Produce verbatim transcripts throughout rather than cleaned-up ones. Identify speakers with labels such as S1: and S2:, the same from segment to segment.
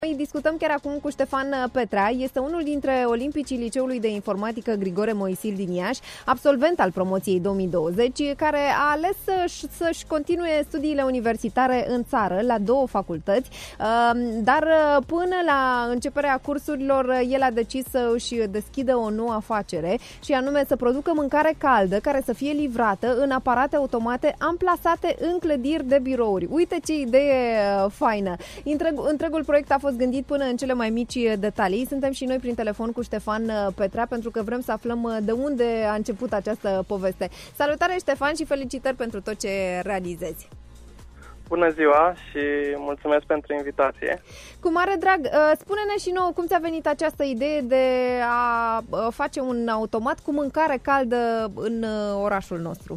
S1: Noi discutăm chiar acum cu Ștefan Petrea, este unul dintre olimpicii Liceului de Informatică Grigore Moisil din Iași, absolvent al promoției două mii douăzeci, care a ales să-și, să-și continue studiile universitare în țară, la două facultăți, dar până la începerea cursurilor, el a decis să își deschidă o nouă afacere și anume să producă mâncare caldă care să fie livrată în aparate automate amplasate în clădiri de birouri. Uite ce idee faină! Întreg, întregul proiect a fost gândit până în cele mai mici detalii. Suntem și noi prin telefon cu Ștefan Petrea pentru că vrem să aflăm de unde a început această poveste. Salutare, Ștefan, și felicitări pentru tot ce realizezi.
S2: Bună ziua și mulțumesc pentru invitație.
S1: Cu mare drag, spune-ne și nouă cum ți-a venit această idee de a face un automat cu mâncare caldă în orașul nostru.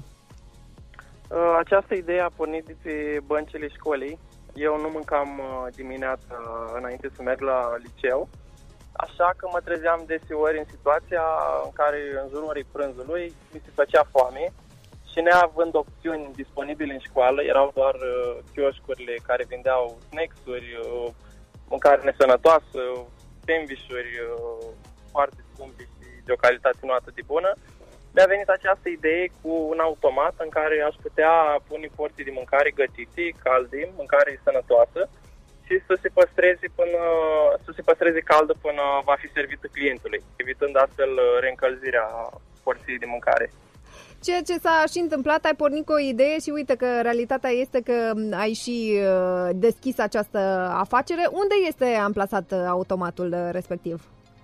S2: Această idee a pornit de băncile școlii. Eu nu mâncam dimineața înainte să merg la liceu, așa că mă trezeam deseori în situația în care în jurul orei prânzului mi se făcea foame și neavând opțiuni disponibile în școală, erau doar uh, chioșcurile care vindeau snacks-uri, uh, mâncare nesănătoasă, sandwich-uri uh, foarte scumpe și de o calitate nu atât de bună. Mi-a venit această idee cu un automat în care aș putea pune porții de mâncare gătite, calde, mâncare sănătoasă și să se păstreze până să se păstreze caldă până va fi servită clientului, evitând astfel reîncălzirea porției de mâncare.
S1: Ceea ce s-a și întâmplat, ai pornit cu o idee și uite că realitatea este că ai și deschis această afacere. Unde este amplasat automatul respectiv?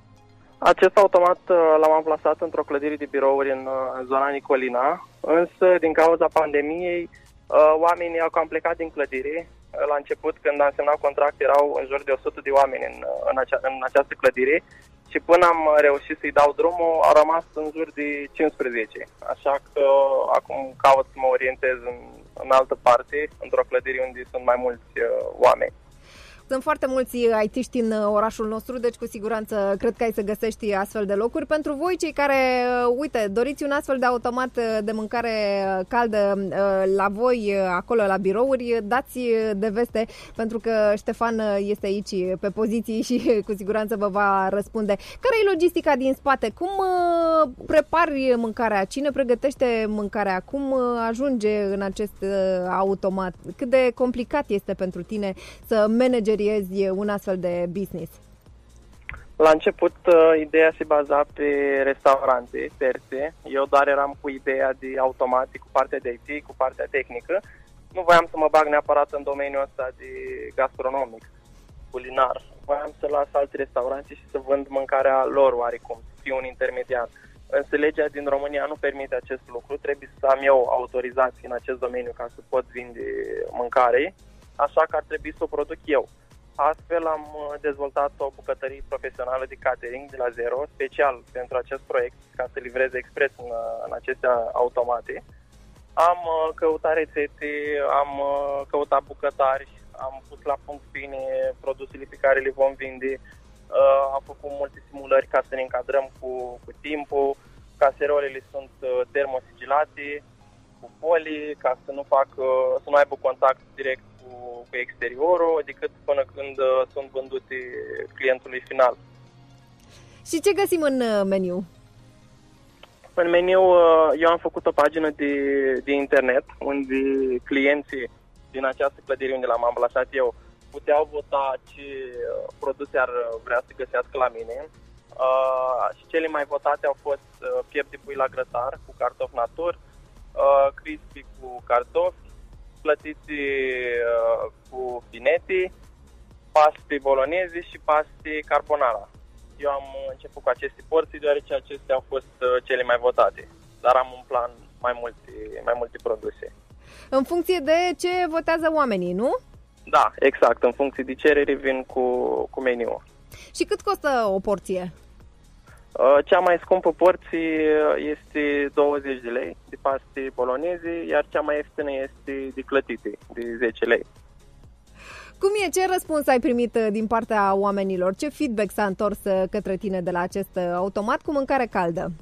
S2: Acest automat l-am amplasat într-o clădire de birouri în, în zona Nicolina, însă din cauza pandemiei oamenii au cam plecat din clădire. La început, când am semnat contract, erau în jur de o sută de oameni în, în, acea, în această clădire și până am reușit să-i dau drumul, au rămas în jur de cincisprezece. Așa că acum caut să mă orientez în, în altă parte, într-o clădire unde sunt mai mulți uh, oameni.
S1: Sunt foarte mulți I T-ști în orașul nostru, deci cu siguranță cred că ai să găsești astfel de locuri. Pentru voi, cei care, uite, doriți un astfel de automat de mâncare caldă la voi, acolo la birouri, dați de veste, pentru că Ștefan este aici pe poziții și cu siguranță vă va răspunde. Care e logistica din spate? Cum prepari mâncarea? Cine pregătește mâncarea? Cum ajunge în acest automat? Cât de complicat este pentru tine să manageri un astfel de business?
S2: La început, ideea se baza pe restaurante terțe. Eu doar eram cu ideea de automate, cu partea de I T, cu partea tehnică. Nu voiam să mă bag neapărat în domeniul ăsta de gastronomic, culinar. Voiam să las alte restaurante și să vând mâncarea lor oarecum, să fiu un intermediar. Însă legea din România nu permite acest lucru. Trebuie să am eu autorizații în acest domeniu ca să pot vinde mâncare, așa că ar trebui să o produc eu. Astfel am dezvoltat o bucătărie profesională de catering de la zero, special pentru acest proiect, ca să livreze expres în, în aceste automate. Am căutat rețete, am căutat bucătari, am pus la punct bine produsele pe care le vom vinde, am făcut multe simulări ca să ne încadrăm cu, cu timpul, caserolele sunt termosigilate, cu folii, ca să nu fac, să nu aibă contact direct cu exteriorul, decât până când uh, sunt vândute clientului final.
S1: Și ce găsim în uh, meniu?
S2: În meniu uh, eu am făcut o pagină de, de internet unde clienții din această clădire unde l-am amplasat eu puteau vota ce uh, produse ar vrea să găsească la mine. Uh, și cele mai votate au fost uh, piept de pui la grătar cu cartofi natur, uh, crispy cu cartofi, plătiți uh, cu fineti, paste bolognese și paste carbonara. Eu am început cu aceste porții deoarece acestea au fost uh, cele mai votate, dar am un plan mai multe, mai multe produse.
S1: În funcție de ce votează oamenii, nu?
S2: Da, exact. În funcție de cerere vin cu, cu meniul.
S1: Și cât costă o porție?
S2: Cea mai scumpă porție este douăzeci de lei de paste bolognese, iar cea mai ieftină este de clătite, de zece lei.
S1: Cum e? Ce răspuns ai primit din partea oamenilor? Ce feedback s-a întors către tine de la acest automat cu mâncare caldă?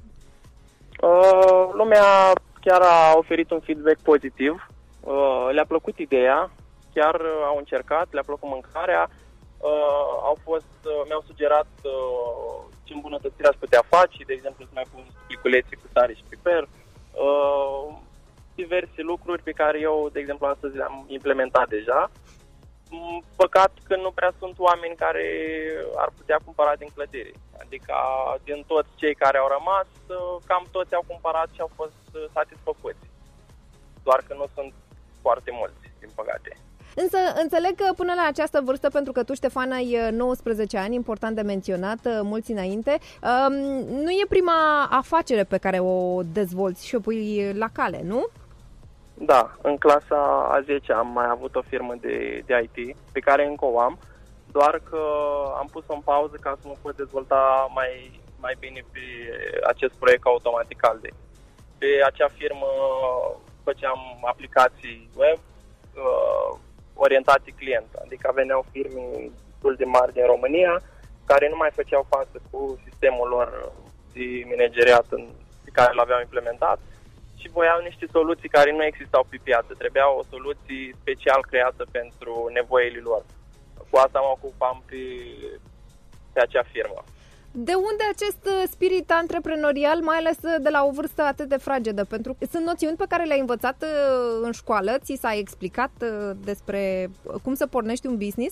S2: Lumea chiar a oferit un feedback pozitiv. Le-a plăcut ideea, chiar au încercat, le-a plăcut mâncarea. uh, au fost, uh, mi-au sugerat uh, ce îmbunătățiri aș putea face, de exemplu să mai pun pliculețe cu sare și piper, uh, diverse lucruri pe care eu, de exemplu, astăzi le-am implementat deja. Păcat că nu prea sunt oameni care ar putea cumpăra din clădire. Adică din toți cei care au rămas, cam toți au cumpărat și au fost satisfăcuți. Doar că nu sunt foarte mulți, din păcate.
S1: Însă înțeleg că până la această vârstă, pentru că tu, Ștefan, ai nouăsprezece ani, important de menționat, mulți înainte, nu e prima afacere pe care o dezvolți și o pui la cale, nu?
S2: Da, în clasa a zecea am mai avut o firmă de, de I T, pe care încă o am, doar că am pus-o în pauză ca să mă pot dezvolta mai, mai bine pe acest proiect automatic calde. Pe acea firmă făceam aplicații web uh, orientate client, adică veneau firme destul de mari din România care nu mai făceau față cu sistemul lor de manageriat pe care l-aveau implementat și voiau niște soluții care nu existau pe piață. Trebuia o soluție special creată pentru nevoile lor. Cu asta mă ocupam pe, pe acea firmă.
S1: De unde acest spirit antreprenorial, mai ales de la o vârstă atât de fragedă? Pentru că sunt noțiuni pe care le-ai învățat în școală, ți s-a explicat despre cum să pornești un business?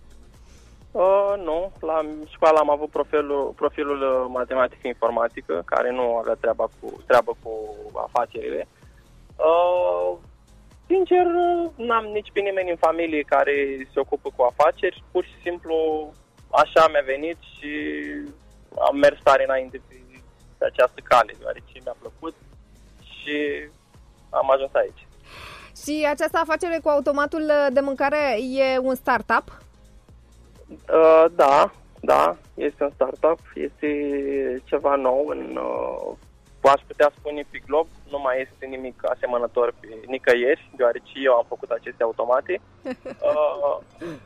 S2: Uh, nu, la școală am avut profilul, profilul matematică-informatică, care nu avea treaba cu, treabă cu afacerile. Uh, sincer, n-am nici pe nimeni în familie care se ocupă cu afaceri, pur și simplu așa mi-a venit și am mers tare înainte pe, pe această cale, deoarece mi-a plăcut și am ajuns aici.
S1: Și această afacere cu automatul de mâncare e un startup?
S2: Uh, da, da, este un startup, este ceva nou, în, uh, aș putea spune pe glob, nu mai este nimic asemănător pe nicăieri, deoarece eu am făcut aceste automate. Uh,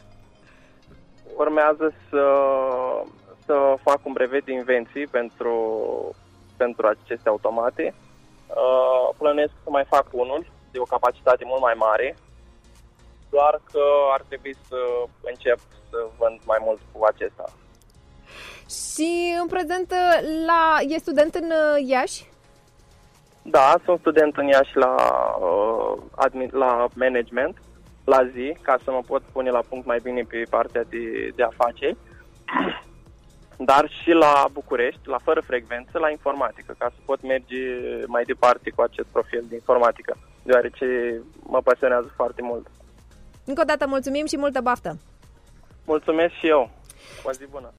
S2: urmează să, să fac un brevet de invenții pentru, pentru aceste automate. Uh, plănuiesc să mai fac unul de o capacitate mult mai mare, doar că ar trebui să încep să vând mai mult cu acesta.
S1: Și în prezent la, e student în Iași?
S2: Da, sunt student în Iași la, uh, admin, la management, la zi, ca să mă pot pune la punct mai bine pe partea de, de afaceri, dar și la București, la fără frecvență, la informatică, ca să pot merge mai departe cu acest profil de informatică, deoarece mă pasionează foarte mult.
S1: Încă o dată mulțumim și multă baftă!
S2: Mulțumesc și eu! O zi bună!